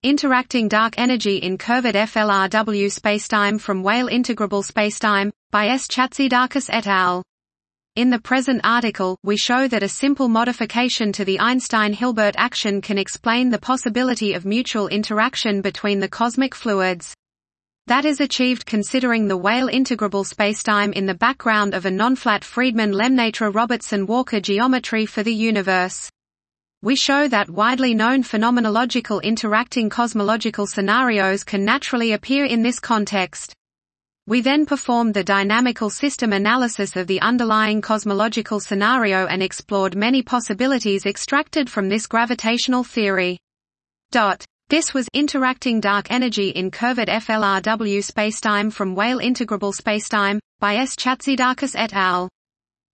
Interacting Dark Energy in Curved FLRW Spacetime from Weyl Integrable Spacetime, by S. Chatzidarkis et al. In the present article, we show that a simple modification to the Einstein-Hilbert action can explain the possibility of mutual interaction between the cosmic fluids. That is achieved considering the Weyl integrable spacetime in the background of a non-flat Friedmann-Lemaitre-Robertson-Walker geometry for the universe. We show that widely known phenomenological interacting cosmological scenarios can naturally appear in this context. We then performed the dynamical system analysis of the underlying cosmological scenario and explored many possibilities extracted from this gravitational theory. This was Interacting Dark Energy in Curved FLRW Spacetime from Weyl Integrable Spacetime, by S. Chatzidarkis et al.